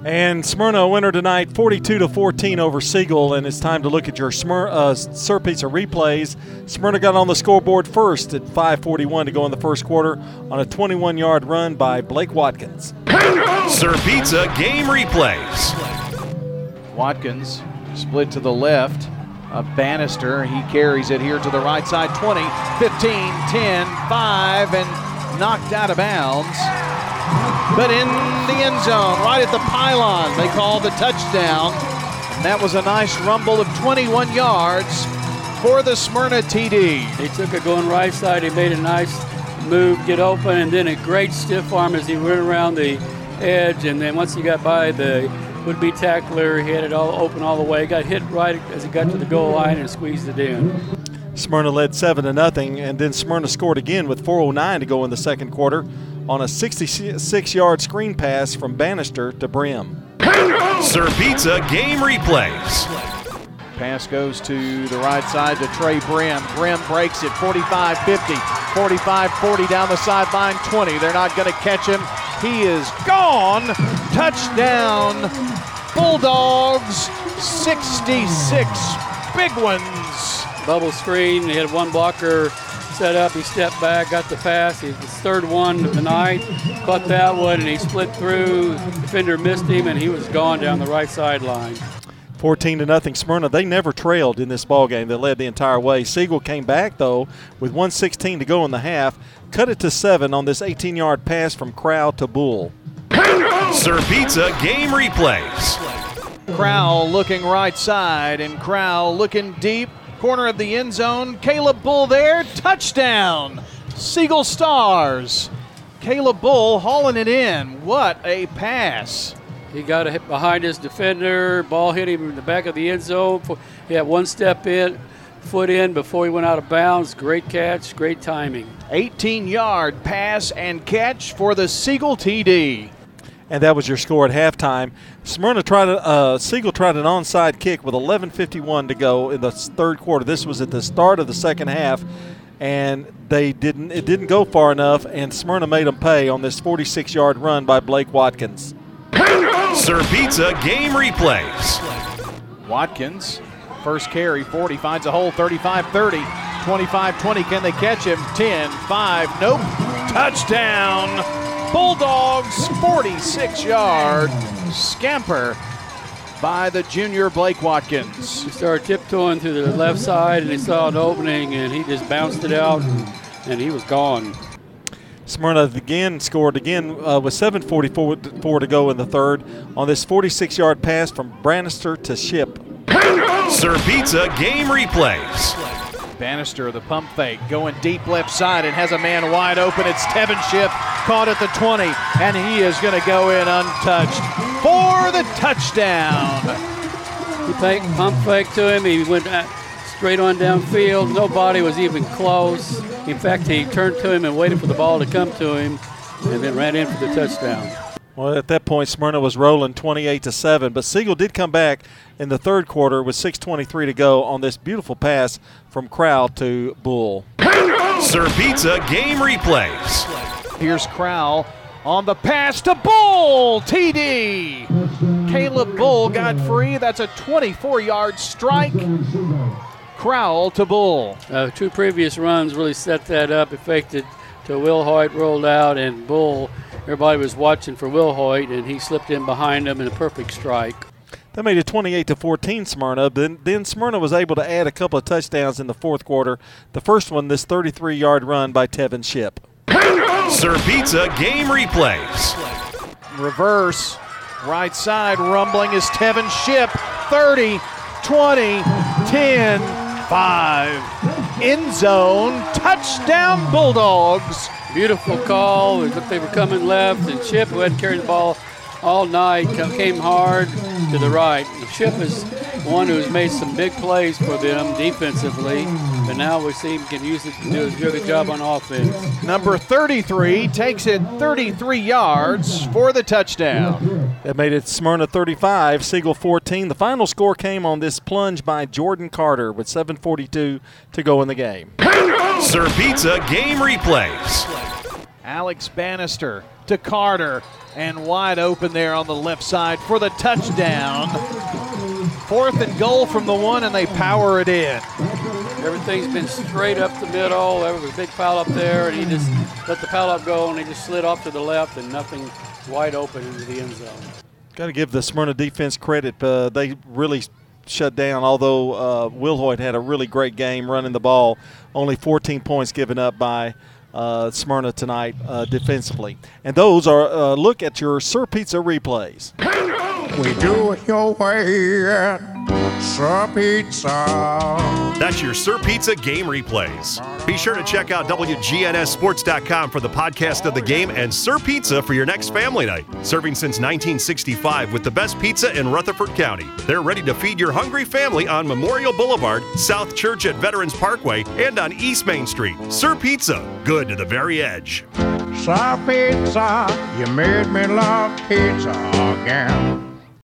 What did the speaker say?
And Smyrna a winner tonight, 42-14 over Siegel, and it's time to look at your Sir Pizza replays. Smyrna got on the scoreboard first at 5:41 to go in the first quarter on a 21-yard run by Blake Watkins. Sir Pizza game replays. Watkins split to the left. Bannister, he carries it here to the right side. 20, 15, 10, 5, and knocked out of bounds. But in the end zone, right at the pylon, they call the touchdown. And that was a nice rumble of 21 yards for the Smyrna TD. He took it going right side. He made a nice move, get open, and then a great stiff arm as he went around the edge. And then once he got by the would-be tackler, he had it all open all the way. Got hit right as he got to the goal line and squeezed it in. Smyrna led 7-0, and then Smyrna scored again with 4:09 to go in the second quarter on a 66-yard screen pass from Bannister to Brim. Sir Pizza game replays. Pass goes to the right side to Trey Brim. Brim breaks it, 45-50, 45-40 down the sideline, 20. They're not going to catch him. He is gone. Touchdown, Bulldogs, 66 big ones. Bubble screen, he had one blocker set up, he stepped back, got the pass, his third one of the night, caught that one, and he split through, defender missed him, and he was gone down the right sideline. 14-0 Smyrna. They never trailed in this ball game. They led the entire way. Siegel came back, though, with 1:16 to go in the half, cut it to 7 on this 18-yard pass from Crowell to Bull. Sir Pizza game replays. Crowell looking right side, and Crowell looking deep. Corner of the end zone. Caleb Bull there. Touchdown. Siegel Stars. Caleb Bull hauling it in. What a pass. He got hit behind his defender. Ball hit him in the back of the end zone. He had one step in, foot in before he went out of bounds. Great catch, great timing. 18-yard pass and catch for the Siegel TD. And that was your score at halftime. Siegel tried an onside kick with 11:51 to go in the third quarter. This was at the start of the second half, and it didn't go far enough, and Smyrna made them pay on this 46-yard run by Blake Watkins. Sir Pizza game replays. Watkins, first carry, 40, finds a hole, 35-30, 25-20, can they catch him? 10-5, nope, touchdown. Bulldogs, 46-yard scamper by the junior Blake Watkins. He started tiptoeing to the left side, and he saw an opening, and he just bounced it out, and he was gone. Smyrna scored again with 7:44 to go in the third on this 46-yard pass from Bannister to Ship. Sir Pizza game replays. Bannister, the pump fake, going deep left side and has a man wide open. It's Tevin Ship, caught at the 20, and he is going to go in untouched for the touchdown. He pump fake to him. He went straight on downfield. Nobody was even close. In fact, he turned to him and waited for the ball to come to him and then ran in for the touchdown. Well, at that point, Smyrna was rolling 28-7, but Siegel did come back in the third quarter with 6:23 to go on this beautiful pass from Crowell to Bull. Sir Pizza game replays. Here's Crowell on the pass to Bull, TD. Caleb Bull got free. That's a 24-yard strike. Crowell to Bull. Two previous runs really set that up. It faked it to Will Hoyt, rolled out, and Bull, everybody was watching for Will Hoyt, and he slipped in behind him in a perfect strike. That made it 28-14 Smyrna. Then Smyrna was able to add a couple of touchdowns in the fourth quarter. The first one, this 33-yard run by Tevin Ship. Sir Pizza game replays. Reverse, right side, rumbling is Tevin Ship. 30, 20, 10, 5. End zone, touchdown Bulldogs. Beautiful call. It looked they were coming left, and Ship, who hadn't carried the ball all night, came hard to the right. Ship is one who's made some big plays for them defensively, but now we see him can use it to do a good job on offense. Number 33 takes it 33 yards for the touchdown. That made it Smyrna 35, Siegel 14. The final score came on this plunge by Jordan Carter with 7:42 to go in the game. Sir Pizza game replays. Alex Bannister to Carter. And wide open there on the left side for the touchdown. 4th and goal from the 1, and they power it in. Everything's been straight up the middle. There was a big pile up there, and he just let the pile up go, and he just slid off to the left, and nothing wide open into the end zone. Got to give the Smyrna defense credit. They really shut down, although Wilhoit had a really great game running the ball. Only 14 points given up by Smyrna tonight defensively. And those are look at your Sir Pizza replays. We do it your way, Sir Pizza. That's your Sir Pizza game replays. Be sure to check out WGNSSports.com for the podcast of the game and Sir Pizza for your next family night. Serving since 1965 with the best pizza in Rutherford County. They're ready to feed your hungry family on Memorial Boulevard, South Church at Veterans Parkway, and on East Main Street. Sir Pizza, good to the very edge. Sir Pizza, you made me love pizza again.